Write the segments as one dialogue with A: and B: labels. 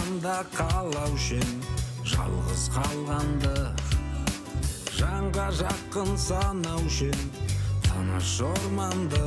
A: жанда қалаушен жалғыз қалғанды, жанға жақын санаушен тыныш орманды,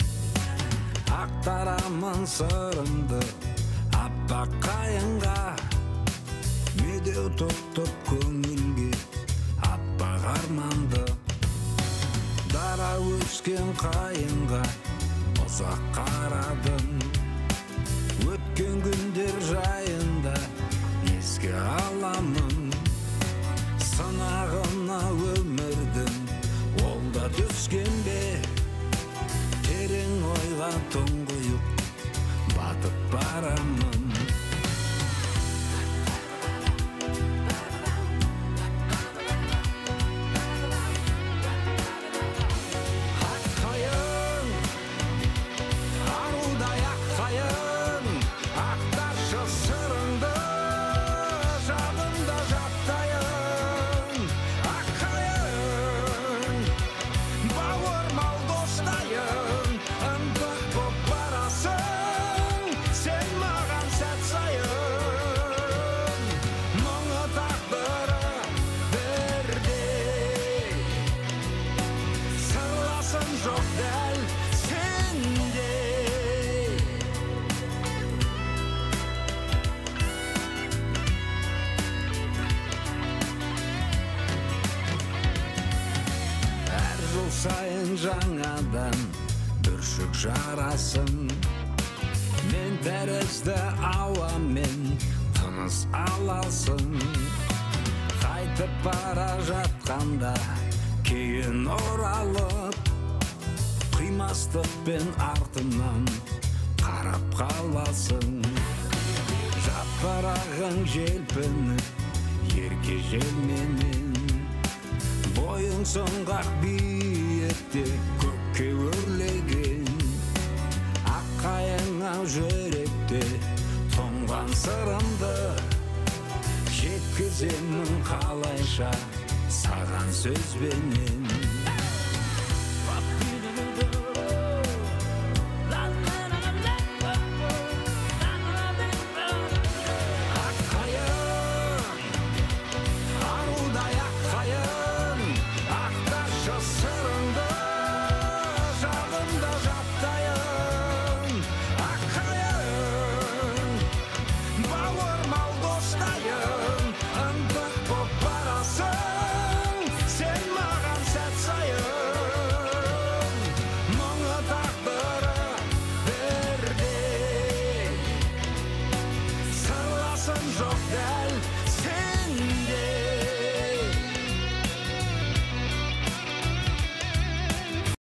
A: ақтарамын сырымды аппақ қайынға, медеу топ көңілге аппақ арманды. Дара өскен қайынға ұзақ қарадым, өткен күндер жайында еске аламын. Сынағына өмірдің ол да түскен бе, терең ойға тұңғиық батып барамын. Сайын жаңадан бүршік жарасын, мен тәрізді ауамен тыныс аласың. Қайтып бара жатқанда кейін оралып, қимастықпен артымнан қарап қаласың. Жапырағың желпініп ерке желменен, бойың сұңғақ биікте көкке өрлеген. Ақ қайың ау жүректе тоңған сырымды, жеткіземін қалайша саған сөзбенен. Жоқ дәл